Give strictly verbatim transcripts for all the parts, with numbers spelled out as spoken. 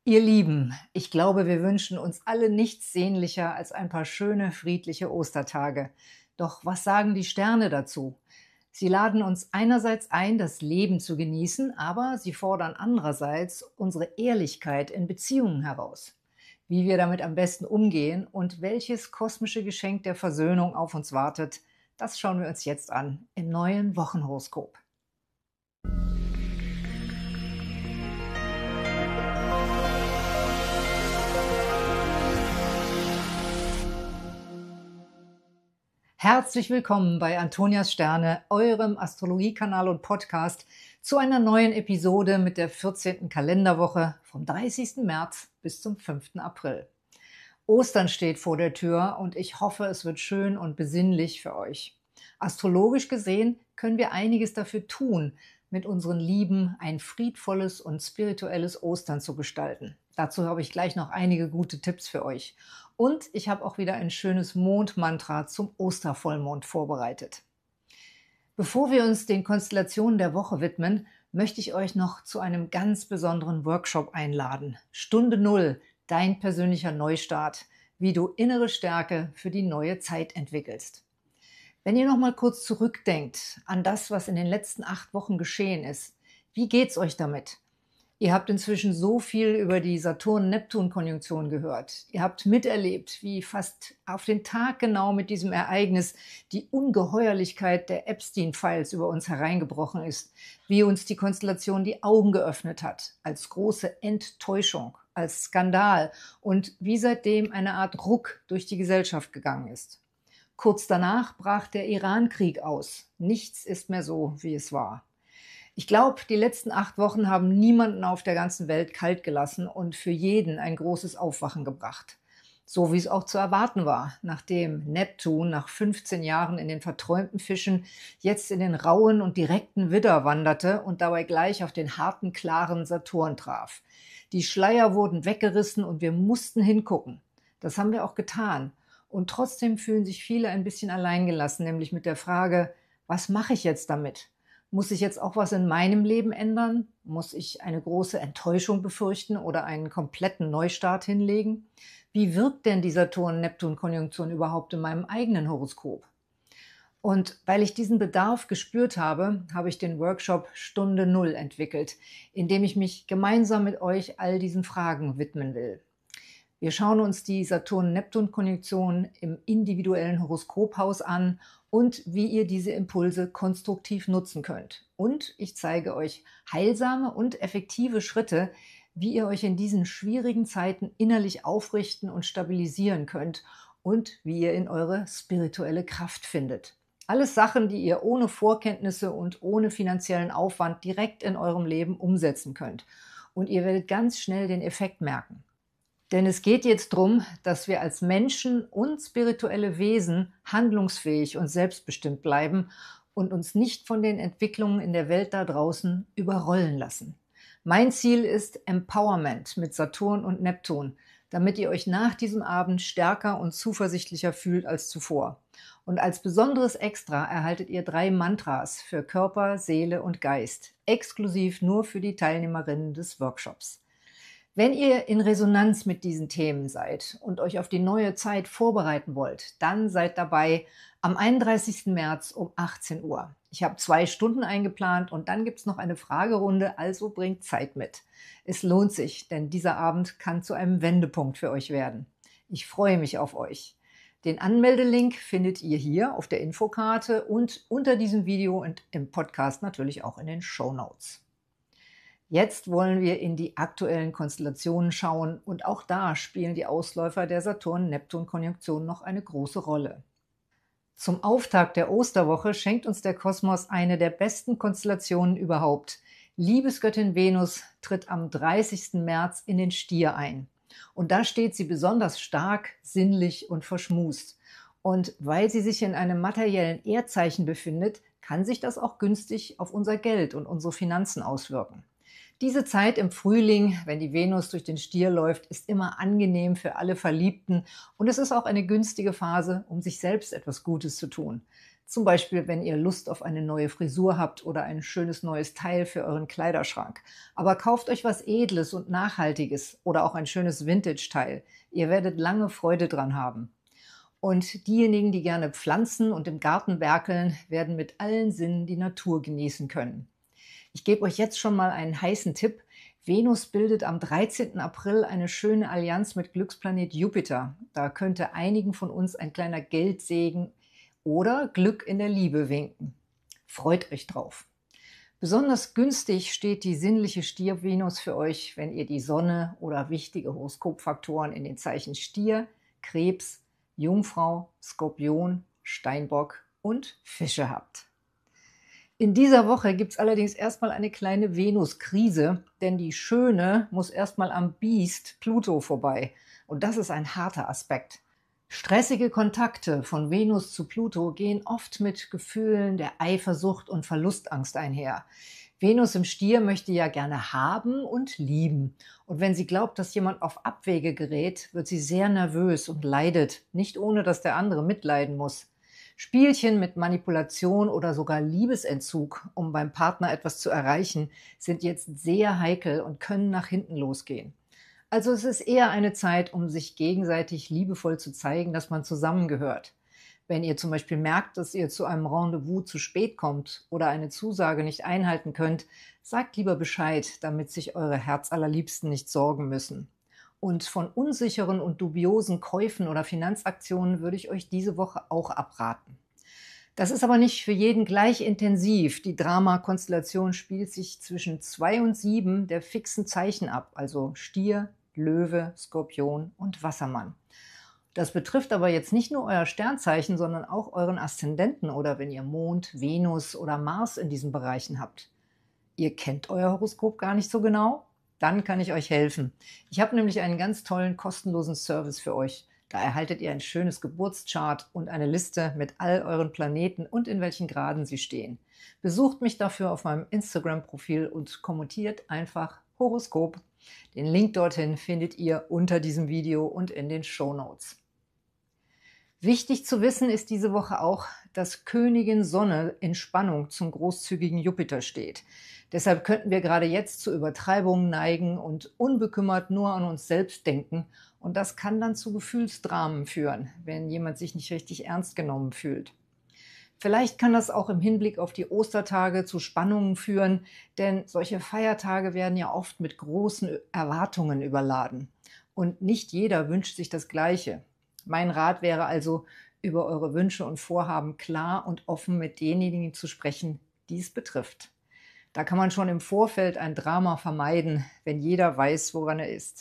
Ihr Lieben, ich glaube, wir wünschen uns alle nichts sehnlicher als ein paar schöne, friedliche Ostertage. Doch was sagen die Sterne dazu? Sie laden uns einerseits ein, das Leben zu genießen, aber sie fordern andererseits unsere Ehrlichkeit in Beziehungen heraus. Wie wir damit am besten umgehen und welches kosmische Geschenk der Versöhnung auf uns wartet, das schauen wir uns jetzt an im neuen Wochenhoroskop. Herzlich willkommen bei Antonias Sterne, eurem Astrologiekanal und Podcast, zu einer neuen Episode mit der vierzehnten Kalenderwoche vom dreißigsten März bis zum fünften April. Ostern steht vor der Tür und ich hoffe, es wird schön und besinnlich für euch. Astrologisch gesehen können wir einiges dafür tun, mit unseren Lieben ein friedvolles und spirituelles Ostern zu gestalten. Dazu habe ich gleich noch einige gute Tipps für euch. Und ich habe auch wieder ein schönes Mondmantra zum Ostervollmond vorbereitet. Bevor wir uns den Konstellationen der Woche widmen, möchte ich euch noch zu einem ganz besonderen Workshop einladen. Stunde Null, dein persönlicher Neustart, wie du innere Stärke für die neue Zeit entwickelst. Wenn ihr noch mal kurz zurückdenkt an das, was in den letzten acht Wochen geschehen ist, wie geht's euch damit? Ihr habt inzwischen so viel über die Saturn-Neptun-Konjunktion gehört. Ihr habt miterlebt, wie fast auf den Tag genau mit diesem Ereignis die Ungeheuerlichkeit der Epstein-Files über uns hereingebrochen ist, wie uns die Konstellation die Augen geöffnet hat, als große Enttäuschung, als Skandal und wie seitdem eine Art Ruck durch die Gesellschaft gegangen ist. Kurz danach brach der Iran-Krieg aus. Nichts ist mehr so, wie es war. Ich glaube, die letzten acht Wochen haben niemanden auf der ganzen Welt kalt gelassen und für jeden ein großes Aufwachen gebracht. So wie es auch zu erwarten war, nachdem Neptun nach fünfzehn Jahren in den verträumten Fischen jetzt in den rauen und direkten Widder wanderte und dabei gleich auf den harten, klaren Saturn traf. Die Schleier wurden weggerissen und wir mussten hingucken. Das haben wir auch getan. Und trotzdem fühlen sich viele ein bisschen alleingelassen, nämlich mit der Frage, was mache ich jetzt damit? Muss ich jetzt auch was in meinem Leben ändern? Muss ich eine große Enttäuschung befürchten oder einen kompletten Neustart hinlegen? Wie wirkt denn die Saturn-Neptun-Konjunktion überhaupt in meinem eigenen Horoskop? Und weil ich diesen Bedarf gespürt habe, habe ich den Workshop Stunde Null entwickelt, in dem ich mich gemeinsam mit euch all diesen Fragen widmen will. Wir schauen uns die Saturn-Neptun-Konjunktion im individuellen Horoskophaus an und wie ihr diese Impulse konstruktiv nutzen könnt. Und ich zeige euch heilsame und effektive Schritte, wie ihr euch in diesen schwierigen Zeiten innerlich aufrichten und stabilisieren könnt und wie ihr in eure spirituelle Kraft findet. Alles Sachen, die ihr ohne Vorkenntnisse und ohne finanziellen Aufwand direkt in eurem Leben umsetzen könnt. Und ihr werdet ganz schnell den Effekt merken. Denn es geht jetzt darum, dass wir als Menschen und spirituelle Wesen handlungsfähig und selbstbestimmt bleiben und uns nicht von den Entwicklungen in der Welt da draußen überrollen lassen. Mein Ziel ist Empowerment mit Saturn und Neptun, damit ihr euch nach diesem Abend stärker und zuversichtlicher fühlt als zuvor. Und als besonderes Extra erhaltet ihr drei Mantras für Körper, Seele und Geist, exklusiv nur für die Teilnehmerinnen des Workshops. Wenn ihr in Resonanz mit diesen Themen seid und euch auf die neue Zeit vorbereiten wollt, dann seid dabei am einunddreißigsten März um achtzehn Uhr. Ich habe zwei Stunden eingeplant und dann gibt es noch eine Fragerunde, also bringt Zeit mit. Es lohnt sich, denn dieser Abend kann zu einem Wendepunkt für euch werden. Ich freue mich auf euch. Den Anmeldelink findet ihr hier auf der Infokarte und unter diesem Video und im Podcast natürlich auch in den Shownotes. Jetzt wollen wir in die aktuellen Konstellationen schauen und auch da spielen die Ausläufer der Saturn-Neptun-Konjunktion noch eine große Rolle. Zum Auftakt der Osterwoche schenkt uns der Kosmos eine der besten Konstellationen überhaupt. Liebesgöttin Venus tritt am dreißigsten März in den Stier ein. Und da steht sie besonders stark, sinnlich und verschmust. Und weil sie sich in einem materiellen Erdzeichen befindet, kann sich das auch günstig auf unser Geld und unsere Finanzen auswirken. Diese Zeit im Frühling, wenn die Venus durch den Stier läuft, ist immer angenehm für alle Verliebten und es ist auch eine günstige Phase, um sich selbst etwas Gutes zu tun. Zum Beispiel, wenn ihr Lust auf eine neue Frisur habt oder ein schönes neues Teil für euren Kleiderschrank. Aber kauft euch was Edles und Nachhaltiges oder auch ein schönes Vintage-Teil. Ihr werdet lange Freude dran haben. Und diejenigen, die gerne pflanzen und im Garten werkeln, werden mit allen Sinnen die Natur genießen können. Ich gebe euch jetzt schon mal einen heißen Tipp. Venus bildet am dreizehnten April eine schöne Allianz mit Glücksplanet Jupiter. Da könnte einigen von uns ein kleiner Geldsegen oder Glück in der Liebe winken. Freut euch drauf. Besonders günstig steht die sinnliche Stier-Venus für euch, wenn ihr die Sonne oder wichtige Horoskopfaktoren in den Zeichen Stier, Krebs, Jungfrau, Skorpion, Steinbock und Fische habt. In dieser Woche gibt es allerdings erstmal eine kleine Venus-Krise, denn die Schöne muss erstmal am Biest Pluto vorbei. Und das ist ein harter Aspekt. Stressige Kontakte von Venus zu Pluto gehen oft mit Gefühlen der Eifersucht und Verlustangst einher. Venus im Stier möchte ja gerne haben und lieben. Und wenn sie glaubt, dass jemand auf Abwege gerät, wird sie sehr nervös und leidet, nicht ohne dass der andere mitleiden muss. Spielchen mit Manipulation oder sogar Liebesentzug, um beim Partner etwas zu erreichen, sind jetzt sehr heikel und können nach hinten losgehen. Also es ist eher eine Zeit, um sich gegenseitig liebevoll zu zeigen, dass man zusammengehört. Wenn ihr zum Beispiel merkt, dass ihr zu einem Rendezvous zu spät kommt oder eine Zusage nicht einhalten könnt, sagt lieber Bescheid, damit sich eure Herzallerliebsten nicht sorgen müssen. Und von unsicheren und dubiosen Käufen oder Finanzaktionen würde ich euch diese Woche auch abraten. Das ist aber nicht für jeden gleich intensiv. Die Drama-Konstellation spielt sich zwischen zwei und sieben der fixen Zeichen ab, also Stier, Löwe, Skorpion und Wassermann. Das betrifft aber jetzt nicht nur euer Sternzeichen, sondern auch euren Aszendenten oder wenn ihr Mond, Venus oder Mars in diesen Bereichen habt. Ihr kennt euer Horoskop gar nicht so genau? Dann kann ich euch helfen. Ich habe nämlich einen ganz tollen kostenlosen Service für euch. Da erhaltet ihr ein schönes Geburtschart und eine Liste mit all euren Planeten und in welchen Graden sie stehen. Besucht mich dafür auf meinem Instagram-Profil und kommentiert einfach Horoskop. Den Link dorthin findet ihr unter diesem Video und in den Shownotes. Wichtig zu wissen ist diese Woche auch, dass Königin Sonne in Spannung zum großzügigen Jupiter steht. Deshalb könnten wir gerade jetzt zu Übertreibungen neigen und unbekümmert nur an uns selbst denken. Und das kann dann zu Gefühlsdramen führen, wenn jemand sich nicht richtig ernst genommen fühlt. Vielleicht kann das auch im Hinblick auf die Ostertage zu Spannungen führen, denn solche Feiertage werden ja oft mit großen Erwartungen überladen. Und nicht jeder wünscht sich das Gleiche. Mein Rat wäre also, über eure Wünsche und Vorhaben klar und offen mit denjenigen zu sprechen, die es betrifft. Da kann man schon im Vorfeld ein Drama vermeiden, wenn jeder weiß, woran er ist.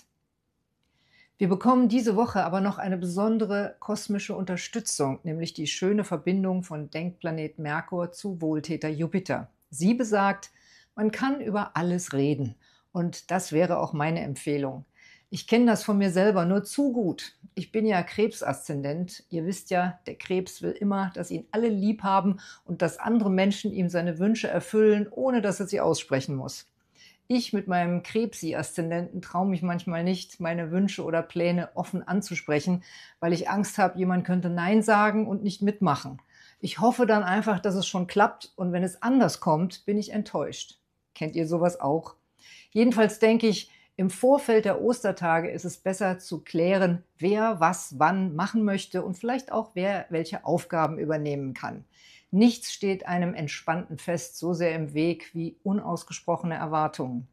Wir bekommen diese Woche aber noch eine besondere kosmische Unterstützung, nämlich die schöne Verbindung von Denkplanet Merkur zu Wohltäter Jupiter. Sie besagt, man kann über alles reden und das wäre auch meine Empfehlung. Ich kenne das von mir selber nur zu gut. Ich bin ja Krebsaszendent. Ihr wisst ja, der Krebs will immer, dass ihn alle lieb haben und dass andere Menschen ihm seine Wünsche erfüllen, ohne dass er sie aussprechen muss. Ich mit meinem Krebsi-Aszendenten traue mich manchmal nicht, meine Wünsche oder Pläne offen anzusprechen, weil ich Angst habe, jemand könnte Nein sagen und nicht mitmachen. Ich hoffe dann einfach, dass es schon klappt und wenn es anders kommt, bin ich enttäuscht. Kennt ihr sowas auch? Jedenfalls denke ich, im Vorfeld der Ostertage ist es besser zu klären, wer was wann machen möchte und vielleicht auch wer welche Aufgaben übernehmen kann. Nichts steht einem entspannten Fest so sehr im Weg wie unausgesprochene Erwartungen.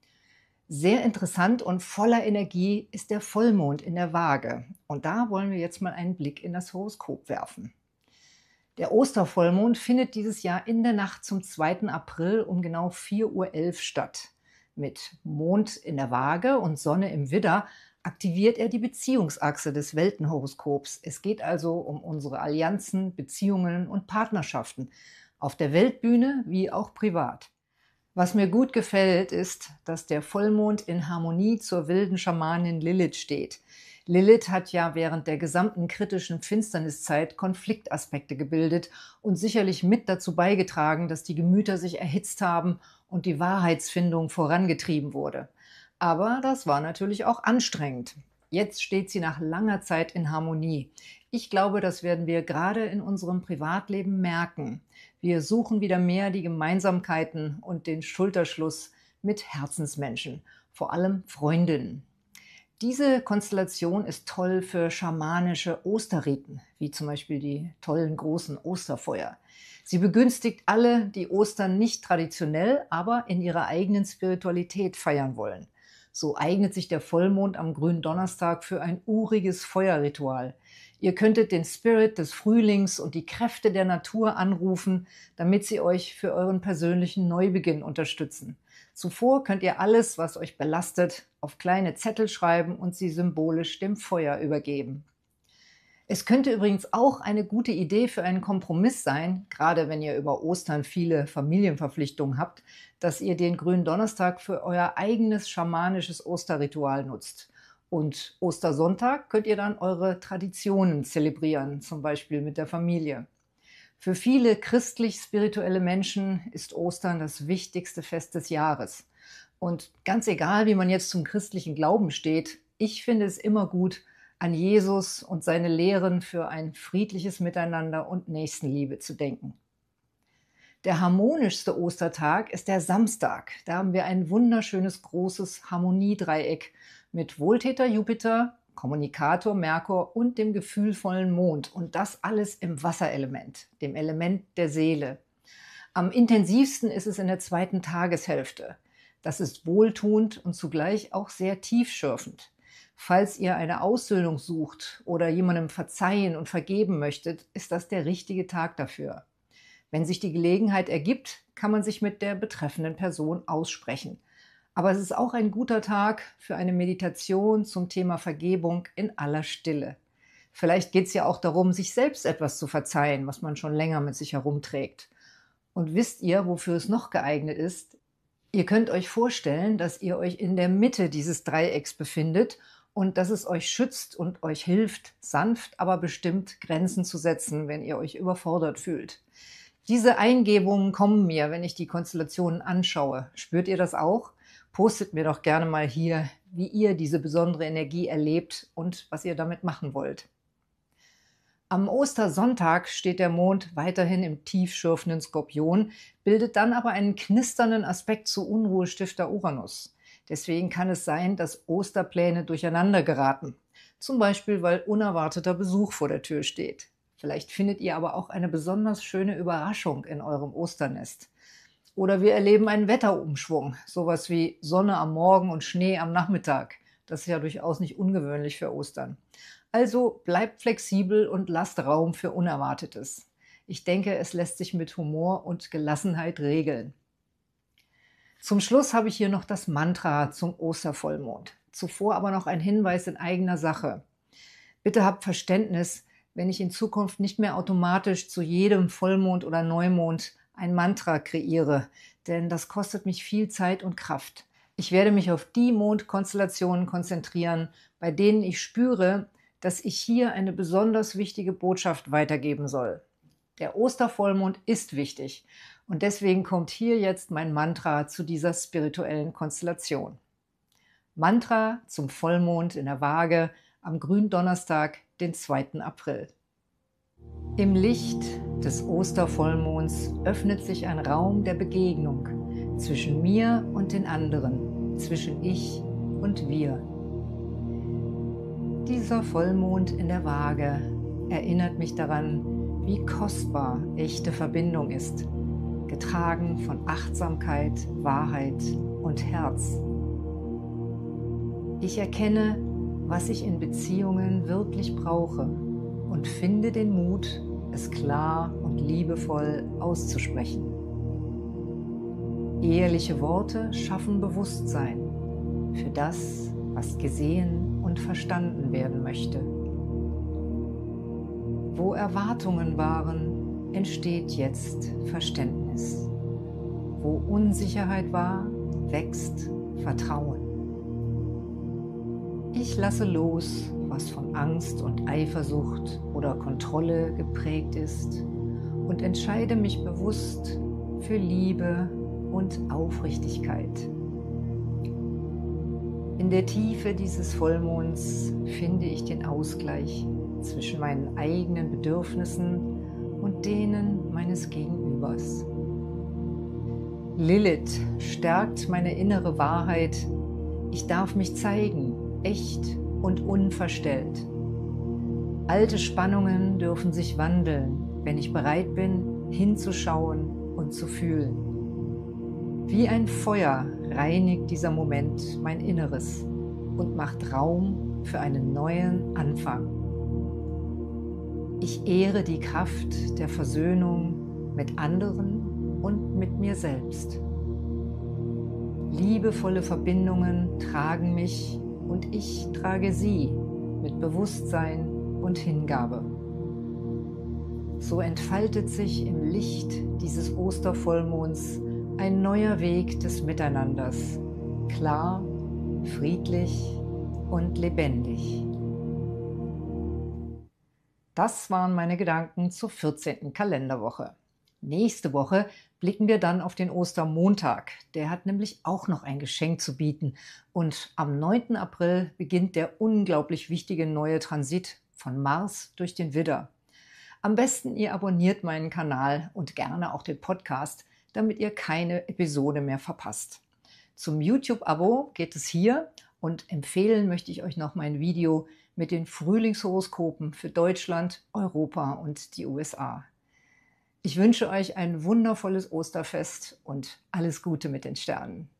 Sehr interessant und voller Energie ist der Vollmond in der Waage. Und da wollen wir jetzt mal einen Blick in das Horoskop werfen. Der Ostervollmond findet dieses Jahr in der Nacht zum zweiten April um genau vier Uhr elf statt. Mit Mond in der Waage und Sonne im Widder aktiviert er die Beziehungsachse des Weltenhoroskops. Es geht also um unsere Allianzen, Beziehungen und Partnerschaften, auf der Weltbühne wie auch privat. Was mir gut gefällt, ist, dass der Vollmond in Harmonie zur wilden Schamanin Lilith steht. Lilith hat ja während der gesamten kritischen Finsterniszeit Konfliktaspekte gebildet und sicherlich mit dazu beigetragen, dass die Gemüter sich erhitzt haben und die Wahrheitsfindung vorangetrieben wurde. Aber das war natürlich auch anstrengend. Jetzt steht sie nach langer Zeit in Harmonie. Ich glaube, das werden wir gerade in unserem Privatleben merken. Wir suchen wieder mehr die Gemeinsamkeiten und den Schulterschluss mit Herzensmenschen, vor allem Freundinnen. Diese Konstellation ist toll für schamanische Osterriten, wie zum Beispiel die tollen großen Osterfeuer. Sie begünstigt alle, die Ostern nicht traditionell, aber in ihrer eigenen Spiritualität feiern wollen. So eignet sich der Vollmond am Gründonnerstag für ein uriges Feuerritual. Ihr könntet den Spirit des Frühlings und die Kräfte der Natur anrufen, damit sie euch für euren persönlichen Neubeginn unterstützen. Zuvor könnt ihr alles, was euch belastet, auf kleine Zettel schreiben und sie symbolisch dem Feuer übergeben. Es könnte übrigens auch eine gute Idee für einen Kompromiss sein, gerade wenn ihr über Ostern viele Familienverpflichtungen habt, dass ihr den Gründonnerstag für euer eigenes schamanisches Osterritual nutzt. Und Ostersonntag könnt ihr dann eure Traditionen zelebrieren, zum Beispiel mit der Familie. Für viele christlich-spirituelle Menschen ist Ostern das wichtigste Fest des Jahres. Und ganz egal, wie man jetzt zum christlichen Glauben steht, ich finde es immer gut, an Jesus und seine Lehren für ein friedliches Miteinander und Nächstenliebe zu denken. Der harmonischste Ostertag ist der Samstag. Da haben wir ein wunderschönes großes Harmoniedreieck mit Wohltäter Jupiter, Kommunikator Merkur und dem gefühlvollen Mond. Und das alles im Wasserelement, dem Element der Seele. Am intensivsten ist es in der zweiten Tageshälfte. Das ist wohltuend und zugleich auch sehr tiefschürfend. Falls ihr eine Aussöhnung sucht oder jemandem verzeihen und vergeben möchtet, ist das der richtige Tag dafür. Wenn sich die Gelegenheit ergibt, kann man sich mit der betreffenden Person aussprechen. Aber es ist auch ein guter Tag für eine Meditation zum Thema Vergebung in aller Stille. Vielleicht geht es ja auch darum, sich selbst etwas zu verzeihen, was man schon länger mit sich herumträgt. Und wisst ihr, wofür es noch geeignet ist? Ihr könnt euch vorstellen, dass ihr euch in der Mitte dieses Dreiecks befindet und dass es euch schützt und euch hilft, sanft, aber bestimmt Grenzen zu setzen, wenn ihr euch überfordert fühlt. Diese Eingebungen kommen mir, wenn ich die Konstellationen anschaue. Spürt ihr das auch? Postet mir doch gerne mal hier, wie ihr diese besondere Energie erlebt und was ihr damit machen wollt. Am Ostersonntag steht der Mond weiterhin im tiefschürfenden Skorpion, bildet dann aber einen knisternden Aspekt zu Unruhestifter Uranus. Deswegen kann es sein, dass Osterpläne durcheinander geraten. Zum Beispiel, weil unerwarteter Besuch vor der Tür steht. Vielleicht findet ihr aber auch eine besonders schöne Überraschung in eurem Osternest. Oder wir erleben einen Wetterumschwung, sowas wie Sonne am Morgen und Schnee am Nachmittag. Das ist ja durchaus nicht ungewöhnlich für Ostern. Also bleibt flexibel und lasst Raum für Unerwartetes. Ich denke, es lässt sich mit Humor und Gelassenheit regeln. Zum Schluss habe ich hier noch das Mantra zum Ostervollmond. Zuvor aber noch ein Hinweis in eigener Sache. Bitte habt Verständnis, wenn ich in Zukunft nicht mehr automatisch zu jedem Vollmond oder Neumond ein Mantra kreiere, denn das kostet mich viel Zeit und Kraft. Ich werde mich auf die Mondkonstellationen konzentrieren, bei denen ich spüre, dass ich hier eine besonders wichtige Botschaft weitergeben soll. Der Ostervollmond ist wichtig und deswegen kommt hier jetzt mein Mantra zu dieser spirituellen Konstellation. Mantra zum Vollmond in der Waage am Gründonnerstag, den zweiten April. Im Licht des Ostervollmonds öffnet sich ein Raum der Begegnung zwischen mir und den anderen, zwischen ich und wir. Dieser Vollmond in der Waage erinnert mich daran, wie kostbar echte Verbindung ist, getragen von Achtsamkeit, Wahrheit und Herz. Ich erkenne, was ich in Beziehungen wirklich brauche und finde den Mut, es klar und liebevoll auszusprechen. Ehrliche Worte schaffen Bewusstsein für das, was gesehen und verstanden werden möchte. Wo Erwartungen waren, entsteht jetzt Verständnis. Wo Unsicherheit war, wächst Vertrauen. Ich lasse los, was von Angst und Eifersucht oder Kontrolle geprägt ist und entscheide mich bewusst für Liebe und Aufrichtigkeit. In der Tiefe dieses Vollmonds finde ich den Ausgleich zwischen meinen eigenen Bedürfnissen und denen meines Gegenübers. Lilith stärkt meine innere Wahrheit. Ich darf mich zeigen, echt und unverstellt. Alte Spannungen dürfen sich wandeln, wenn ich bereit bin, hinzuschauen und zu fühlen. Wie ein Feuer reinigt dieser Moment mein Inneres und macht Raum für einen neuen Anfang. Ich ehre die Kraft der Versöhnung mit anderen und mit mir selbst. Liebevolle Verbindungen tragen mich und ich trage sie mit Bewusstsein und Hingabe. So entfaltet sich im Licht dieses Ostervollmonds ein neuer Weg des Miteinanders, klar, friedlich und lebendig. Das waren meine Gedanken zur vierzehnten Kalenderwoche. Nächste Woche blicken wir dann auf den Ostermontag. Der hat nämlich auch noch ein Geschenk zu bieten. Und am neunten April beginnt der unglaublich wichtige neue Transit von Mars durch den Widder. Am besten ihr abonniert meinen Kanal und gerne auch den Podcast, damit ihr keine Episode mehr verpasst. Zum YouTube-Abo geht es hier und empfehlen möchte ich euch noch mein Video mit den Frühlingshoroskopen für Deutschland, Europa und die U S A. Ich wünsche euch ein wundervolles Osterfest und alles Gute mit den Sternen.